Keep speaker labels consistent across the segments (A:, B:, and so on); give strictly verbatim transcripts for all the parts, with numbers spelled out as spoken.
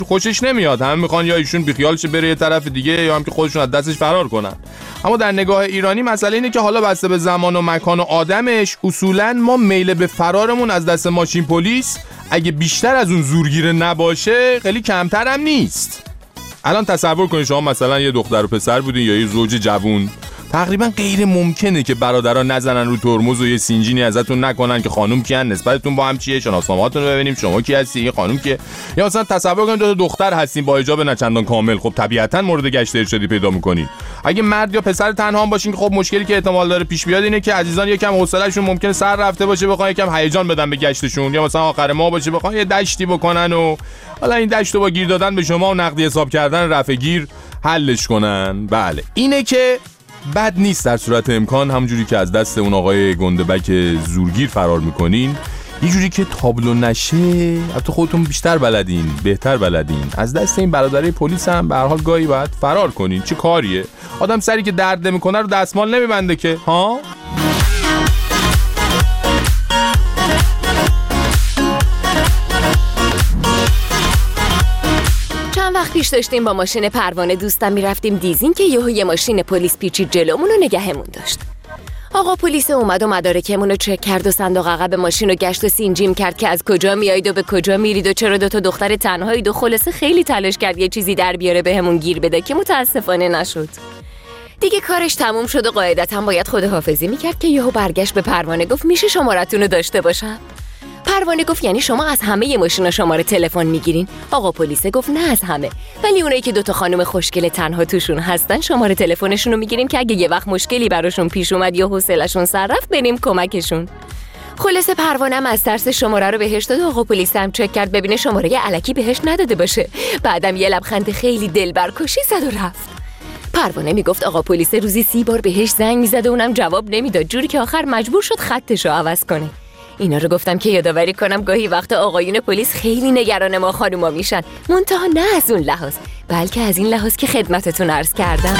A: خوشش نمیاد. هم میخوان یا ایشون بیخیال شه بره یه طرف دیگه یا هم که خودشون از دستش فرار کنن. اما در نگاه ایرانی مسئله اینه که حالا بسته به زمان و مکان و آدمش اصولاً ما میل به فرارمون از دست ماشین پلیس اگه بیشتر از اون زورگیره نباشه خیلی کمتر هم نیست. الان تصور کنید شما مثلا یه دختر و پسر بودین یا یه زوج جوون، تقریبا غیر ممکنه که برادرها نزنن رو ترمز و یه سینجینی ازتون نکنن که خانم کیان، نسبتتون با هم چیه، شناسنامه‌هاتون رو ببینیم شما کی هستی، این خانم کیه. یا مثلا تصور کنید دو تا دختر هستین با حجاب نچندان کامل، خب طبیعتاً مورد گشت ارشادی پیدا می‌کنین. اگه مرد یا پسر تنها باشین که خب مشکلی که احتمال داره پیش بیاد اینه که عزیزان یکم حوصله‌شون ممکنه سر رفته باشه، بخوان یکم هیجان بدن به گشتشون، یا مثلا آخر ماه باشه بخوان یه دشتی بکنن و حالا این دشتو با گیر دادن به شما و نقدی حساب کردن رفع گیر حلش کنن. بله اینه که بد نیست در صورت امکان همونجوری که از دست اون آقای گندبک زورگیر فرار میکنین، یه جوری که تابلو نشه، البته خودتون بیشتر بلدین، بهتر بلدین، از دست این برادرای پلیس هم به هر حال گاهی باید فرار کنین. چه کاریه؟ آدم سری که درد نمیکنه رو دستمال نمیبنده که ها؟
B: وقت پیش داشتیم با ماشین پروانه دوستم میرفتیم دیزین که یهو یه ماشین پلیس پیچید جلومون و نگهمون داشت. آقا پلیس اومد و مدارکمون رو چک کرد و صندوق عقب ماشین رو گشت و سینجیم کرد که از کجا میایید و به کجا میرید و چرا دوتا دختر تنهایید و خلاصه خیلی تلاش کرد یه چیزی در بیاره بهمون گیر بده که متاسفانه نشد. دیگه کارش تموم شد و قاعدتاً باید خداحافظی میکرد که یهو برگشت به پروانه گفت میشه شمارتون رو داشته باشم؟ پروانه گفت یعنی شما از همه ی ماشینا شماره تلفن میگیرین؟ آقا پلیس گفت نه از همه، ولی اونایی که دوتا خانم خوشگل تنها توشون هستن شماره تلفنشون رو میگیریم که اگه یه وقت مشکلی براشون پیش اومد یا حوصله‌شون سر رفت بریم کمکشون. خلاصه پروانه‌ام از ترس شماره رو بهش داد و آقا پلیس هم چک کرد ببینه شماره الکی بهش نداده باشه. بعدم یه لبخند خیلی دلبرکشی زد و رفت. پروانه میگفت آقا پلیس روزی سی بار بهش زنگ میزد و اونم جواب نمیداد، جوری که آخر مجبور شد خطش رو عوض کنه. اینا رو گفتم که یادآوری کنم گاهی وقت آقایون پلیس خیلی نگران ما خانوما میشن، منتها نه از اون لحاظ بلکه از این لحاظ که خدمتتون عرض کردم.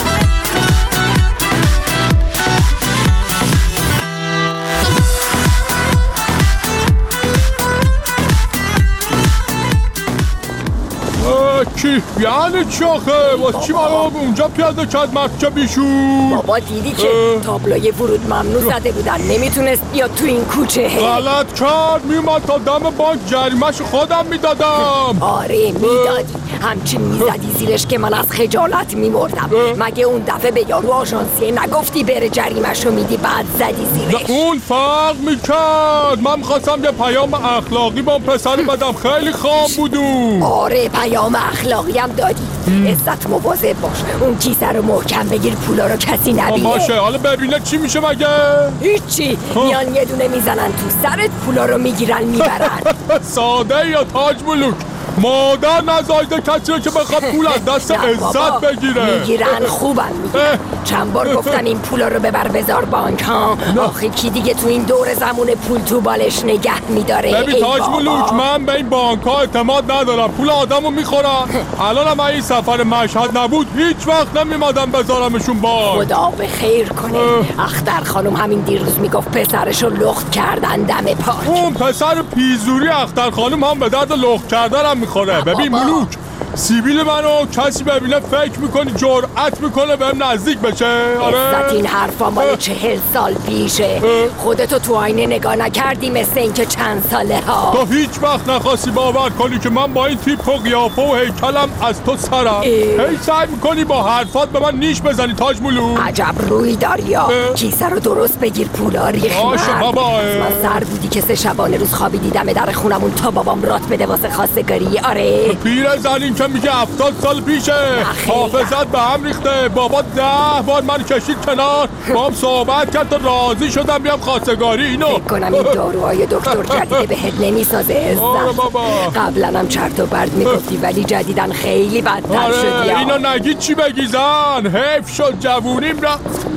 A: کی؟ یعنی چی آخه؟ واسه چی ما اونجا پیاده کرد مکتبیشون؟
B: بابا دیدی که تابلوی ورود ممنوع زده بودن، نمیتونست بیاد تو این کوچه.
A: غلط کرد، میومد تا دم بانک جریمش خودم میدادم.
B: آره میدادی، همچین میزدی زیرش که من از خجالت میمردم. مگه اون دفعه به یارو آژانسیه نگفتی بره جریمشو میدی بعد زدی زیرش؟
A: اون فرق میکرد، من میخواستم یه پیام اخلاقی با پسر بدم، خیلی خام بودون.
B: آره پیام اخلاقی هم دادی. عزت مواظب باش، اون کیسه رو محکم بگیر پولا رو کسی نبینه.
A: باشه حالا ببینه چی میشه مگه؟
B: هیچی، میان یه دونه میزنن تو سرت پولا رو میگیرن میبرن.
A: ساده یا تاج ملوک، مادر نزایده کسی رو که بخواد پول از دست عزت بگیره.
B: میگیرن خوبن میگیرن. چند بار گفتم این پولا رو ببر بذار بانک ها. آخه کی دیگه تو این دور زمون پول تو بالش نگه میداره؟
A: ببین تاج ملوک، من به این بانک ها اعتماد ندارم، پول آدمو میخورم. الان هم این سفر مشهد نبود هیچ وقت نمیمادم بذارمشون بانک.
B: خدا به خیر کنه. اختر خانم همین دیروز میگفت پسرشو لخت کردن دم پارک.
A: اون پسر پیزوری اختر خانم هم به درد لخت کردن میخوره. ببین ملوک، سیبیل منو کسی ببینه فکر میکنی جرأت میکنه بهم نزدیک بشه؟ آره
B: عزت این حرفا مال چهل سال پیشه. خودتو تو آینه نگاه نکردی مثل این که چند ساله ها؟
A: تو هیچ وقت نخواستی باور کنی که من با این تیپ و قیافه و هیکلم از تو سرم. هی سعی میکنی با حرفات به من نیش بزنی تاج ملوک.
B: عجب روی داری ها. کیسه رو درست بگیر پولا ریخ مرد. من سر بودی که سه شبانه روز خوابی دیدم در خونمون تا بابام رات بده واسه خواستگاری. آره
A: پیر زنین که میگه هفتاد سال پیشه، حافظت به هم ریخته. بابا ده بار من کشید کنار با هم صحبت کرد تا راضی شدم بیام خواستگاری. اینو
B: فکر کنم این داروهای دکتر جدیده بهت نمیسازه عزت. قبلا هم چرت و پرت میگفتی ولی جدیدن خیلی بدتر شدی.
A: اینو نگی چی بگی زن، حیف شد جوونیم رفت.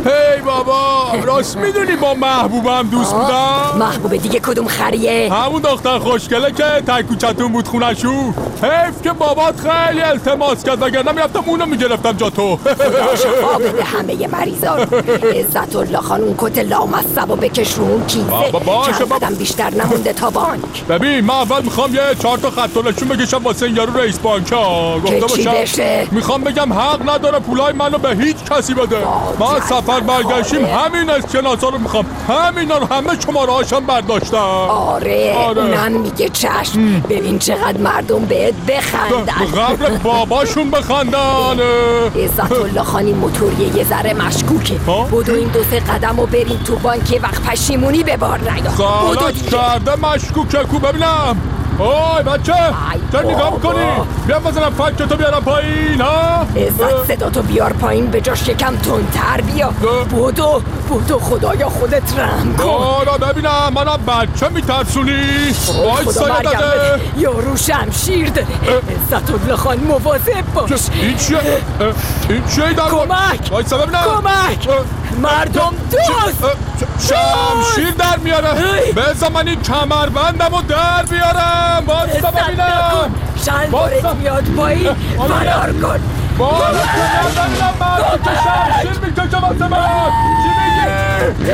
A: هی بابا، راست میدونی با محبوبم دوست بودم؟
B: محبوب دیگه کدوم خریه؟
A: همون دختر خوشگله که تایکوچتون بود خونشو. حیف که بابات خیلی التماس کرد، وگرنه میرفتم اونو میگرفتم جا تو.
B: خدا شفا بده همه مریضا. عزت الله خانم کت لامصب و بکش رو اون کیسه.
A: بابا باشه
B: چند
A: بابا.
B: قدم بیشتر نمونده تا بانک.
A: ببین من اول میخوام یه چهار تا خط و نشون بکشم واسه این یارو رئیس بانکا.
B: که
A: گفته
B: چی
A: باشم
B: بشه؟
A: میخوام بگم حق نداره پولای منو به هیچ کسی بده. ما سفر برگشتیم همین اسکناسا رو میخوام، همینا رو همه شماره هاشم برداشتم.
B: آره,
A: آره.
B: اونم میگه چشم. ببین چقدر مردم بهت بخندن.
A: به قبر باباشون بخندن.
B: عزت الله خانی موتوریه یه ذره مشکوکه. بدو این دو سه قدم و بریم تو بانک، وقت پشیمونی به بار نیا.
A: غلط کرده مشکوکه کو ببینم. اوی بچه چرا نگاه میکنی؟ بیام بزنم فکتو بیارم پایین ها؟
B: عزت صداتو بیار پایین، به جاش یکم تندتر بیا. بودو بودو خدایا خودت رحم کن.
A: آره ببینم منم بچه میترسونی.
B: خدا مرگم بده، یارو شمشیر داره. عزت الله خان مواظب باش.
A: این چیه؟ این چیه در
B: کمک
A: وایسا ببینم.
B: کمک مردم دوست.
A: شمشیر در میاره. بذار من این کمربندمو در بیارم. وایسا ببینم.
B: شلوارت میاد پایین، فرار کن.
A: بالا کنم ببینم مردم که شمشیر میکشه واسه من. چی میگی؟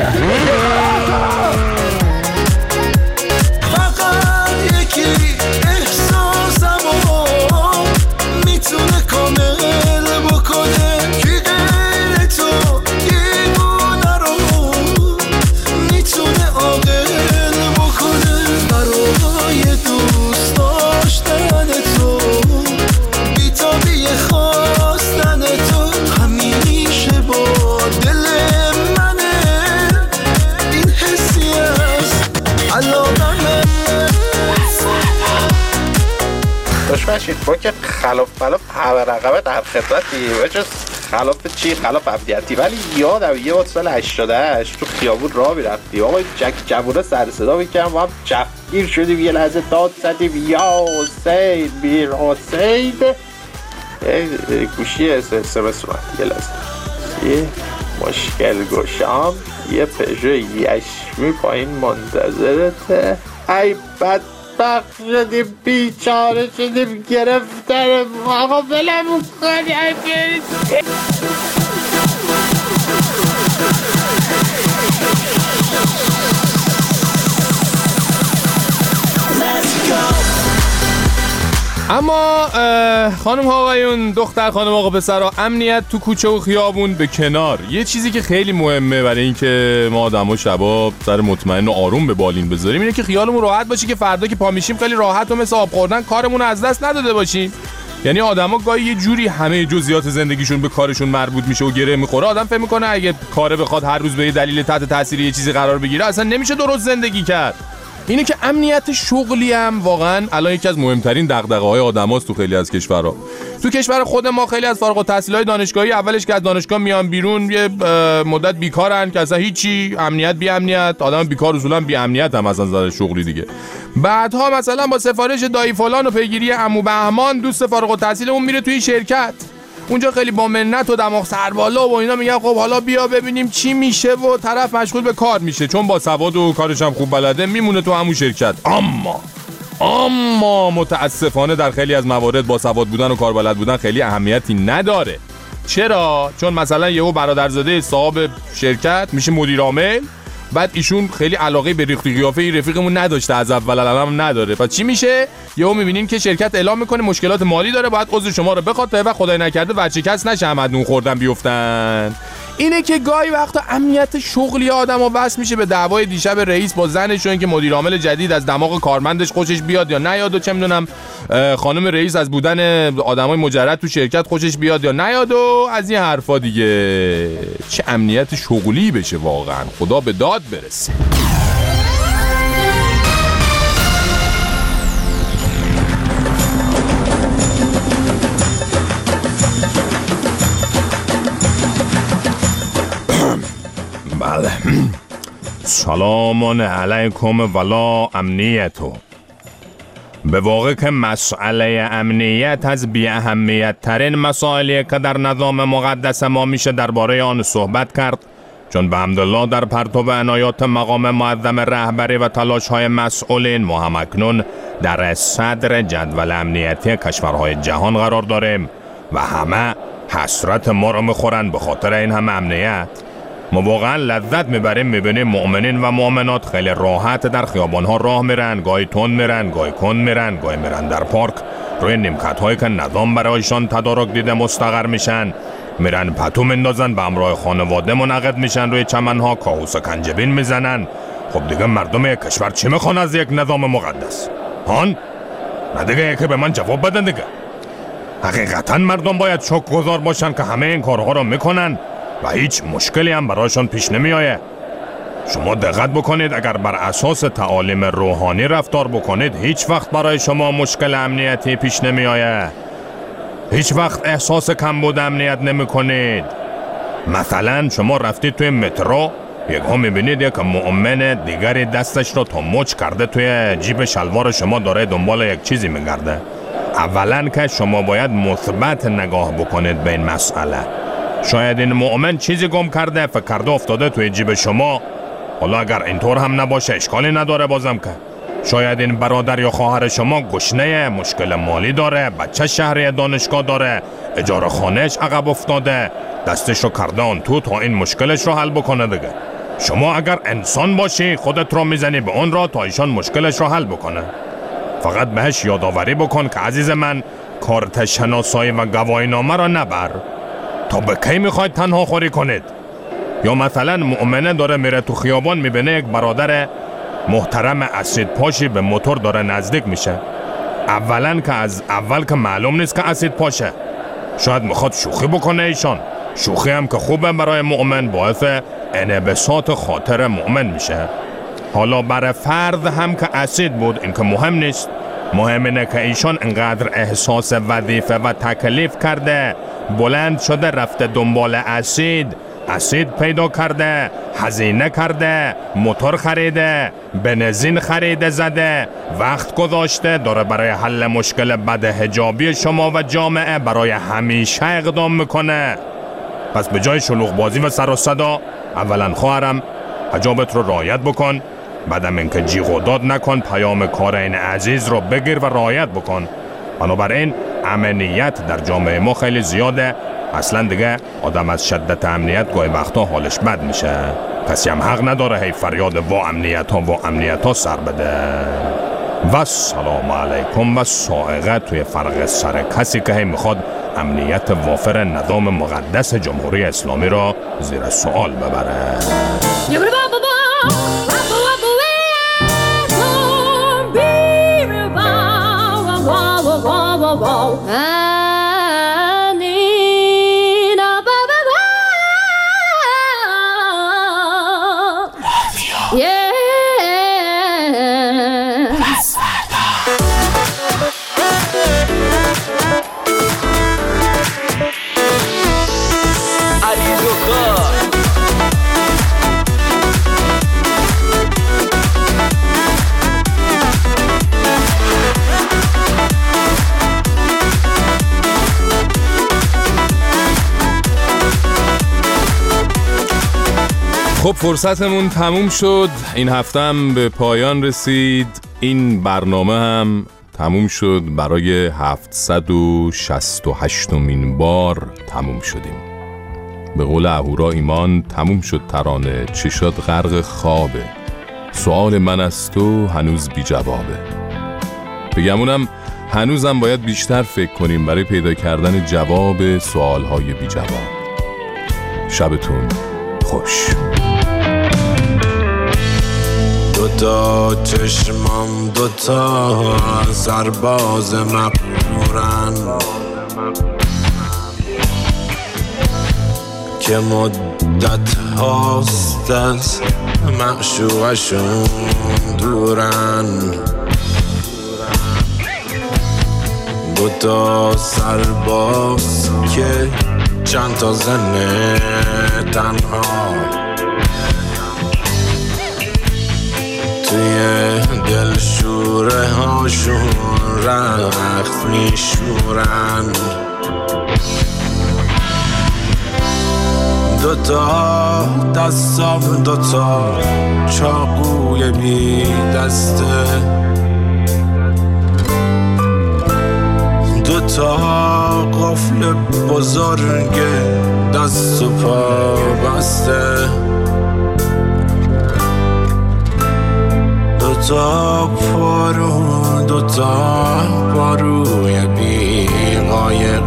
C: فقط یکی احساسمو میتونه کامل بکنه، که غیر تو دیوونه رو میتونه عاقل بکنه. برای دوست داشتن تو بی‌تابی خواستن تو همیشه با دل منه. این حسی است علاقمه.
D: خوشمشید با که خلاف خلاف همه رقمه در خدمتی بجز خلاف چی؟ خلاف ابدیتی. ولی یادم یه وقت سال هشتاد و هشت تو خیابون راه میرفتی آقای جک جوونه سر صدا میکنم با هم جفگیر شدیم، یه لحظه داد زدیم یا حسین میر حسین. گوشی اس اس ام اس اومد، یه لحظه یه مشکل گشام، یه پژو یشمی پایین منتظرته. ای بدبخت شدیم، بیچاره شدیم، گرفتر آقا بلمون کنی. ای برید
A: اما خانم ها آقایون، دختر خانم آقا پسرها، امنیت تو کوچه و خیابون به کنار، یه چیزی که خیلی مهمه برای اینکه ما آدم و شباب سر مطمئن و آروم به بالین بذاریم اینه که خیالمون راحت باشه که فردا که پا میشیم خیلی راحت و مثل آب خوردن کارمون رو از دست نداده باشیم. یعنی آدما گاهی یه جوری همه جزئیات زندگیشون به کارشون مربوط میشه و گره میخوره. آدم فکر میکنه اگه کاره بخواد هر روز به یه دلیل تحت تاثیر یه چیزی قرار بگیره اصلا نمیشه درست زندگی کرد. اینه که امنیت شغلی هم واقعا الان یکی از مهمترین دغدغه‌های آدماست تو خیلی از کشورها. تو کشور خود ما خیلی از فارغ التحصیلای دانشگاهی اولش که از دانشگاه میان بیرون یه مدت بیکارن که اصلا هیچی، امنیت بی امنیت، آدم بیکار اصولا بی امنیت هم از نظر شغلی دیگه. بعدها مثلا با سفارش دایی فلان و پیگیری عمو بهمان دوست فارغ التحصیلمون میره توی شرکت، اونجا خیلی با منت و دماغ سربالا و اینا میگن خب حالا بیا ببینیم چی میشه و طرف مشغول به کار میشه، چون با سواد و کارش هم خوب بلده میمونه تو همون شرکت. اما اما متاسفانه در خیلی از موارد با سواد بودن و کار بلد بودن خیلی اهمیتی نداره. چرا؟ چون مثلا یهو برادرزاده صاحب شرکت میشه مدیر عامل، بعد ایشون خیلی علاقه به ریخت قیافه رفیقمون نداشته از اول، الان نداره. پس چی میشه؟ یهو میبینین که شرکت اعلام میکنه مشکلات مالی داره، باید عضو شما رو بخواد تا وقت خدای نکرده ورشکست نشه، همدون خوردن بیفتن. اینه که گاهی وقتا امنیت شغلی آدمو بس میشه به دعوای دیشب رئیس با زنش، چون که مدیر عامل جدید از دماغ کارمندش خوشش بیاد یا نیاد و چه میدونم خانم رئیس از بودن آدمای مجرد تو شرکت خوشش بیاد یا نیاد و از این حرفا دیگه. چه امنیت شغلی بشه واقعا، خدا به داد برسه. بله سلام علیکم ولا امنیتو. به واقع که مسئله امنیت از بی اهمیت ترین مسائلی که در نظام مقدس ما میشه درباره آن صحبت کرد چون به حمدالله در پرتو عنایات مقام معظم رهبری و تلاش‌های مسئولین ما هم اکنون در صدر جدول امنیتی کشورهای جهان قرار داریم و همه حسرت ما رو میخورن به خاطر این همه امنیت. ما واقعا لذت میبریم میبینیم مؤمنین و مؤمنات خیلی راحت در خیابانها راه میرن، گاهی تند میرن، گاهی کند میرن، گاهی میرن در پارک روی نیمکت هایی که نظام برایشان تدارک دیده مستقر میشن، میرن پتو میندازن، به همراه خانواده منعقد میشن روی چمنها، کاهوس و کنجبین میزنن. خب دیگه مردم یک کشور چی میخوان از یک نظام مقدس؟ هان؟ نه دیگه یکی به من جواب بدن دیگه. حقیقتا مردم باید شکرگزار باشن که همه این کارها رو میکنن و هیچ مشکلی هم برایشان پیش نمیآید. شما دقت بکنید، اگر بر اساس تعالیم روحانی رفتار بکنید هیچ وقت برای شما مشکل امنیتی پیش نمیآید. هیچ وقت احساس کمبود امنیت نمی کنید. مثلا شما رفتید توی مترو، یک ها میبینید یک مؤمن دیگری دستش رو تا مچ کرده توی جیب شلوار شما داره دنبال یک چیزی میگرده. اولا که شما باید مثبت نگاه بکنید به این مسئله. شاید این مؤمن چیزی گم کرده، فکر کرده افتاده توی جیب شما. حالا اگر اینطور هم نباشه اشکالی نداره بازم که. شاید این برادر یا خواهر شما گشنه، مشکل مالی داره، بچه شهری دانشگاه داره، اجاره خانهش عقب افتاده، دستش رو کرده آن تو تا این مشکلش رو حل بکنه دیگه. شما اگر انسان باشی خودت رو میزنی به اون را تا ایشان مشکلش رو حل بکنه. فقط بهش یادآوری بکن که عزیز من کارت شناسایی و گواهینامه را نبر. تا به کی میخواید تنها خوری کنید؟ یا مثلا مؤمنه داره میره تو خیابان، میبینه یک برادر محترم اسید پاشی به موتور داره نزدیک میشه. اولا که از اول که معلوم نیست که اسید پاشه، شاید میخواد شوخی بکنه ایشان. شوخی هم که خوبه برای مؤمن، باعث انبساط خاطر مؤمن میشه. حالا برای فرد هم که اسید بود این که مهم نیست. مهم اینه که ایشان انقدر احساس وظیفه و تکلیف کرده، بلند شده رفته دنبال اسید، اسید پیدا کرده، هزینه کرده، موتور خریده، بنزین خریده زده، وقت گذاشته، داره برای حل مشکل بد حجابی شما و جامعه برای همیشه اقدام میکنه. پس به جای شلوغ بازی و سر و صدا، اولا خواهرم حجابت رو رعایت بکن، بعدم اینکه جیغ و داد نکن، پیام کار این عزیز رو بگیر و رعایت بکن. بنابراین امنیت در جامعه ما خیلی زیاده. اصلا دیگه آدم از شدت امنیت گاهی وقتا حالش بد میشه. کسی هم حق نداره هی فریاد وا امنیت ها وا امنیت ها سر بده. و سلام علیکم و صاعقه توی فرق سر کسی که هی میخواد امنیت وافر نظام مقدس جمهوری اسلامی را زیر سوال ببره. خب فرصتمون تموم شد، این هفته هم به پایان رسید. این برنامه هم تموم شد، برای هفتصد و شصت و هشتمین بار تموم شدیم. به قول اهورا ایمان تموم شد ترانه، چشات غرق خوابه، سوال من از تو هنوز بی جوابه. بگمونم هنوزم باید بیشتر فکر کنیم برای پیدا کردن جواب سوالهای بی جواب. شبتون خوش.
C: دوتا چشمام دوتا سرباز مقرورن که مدت هاست از معشوقشون دورن. دوتا سرباز که چند تا زن تنها توی دل شوره هاشون رخت میشورن. دوتا دستام دوتا چاقوی بی دسته، دوتا قفل بزرگ دست و پا بسته، دوتا پارو دوتا پاروی بی قایق،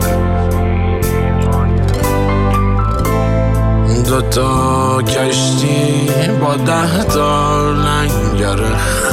C: دوتا کشتی با ده تا لنگر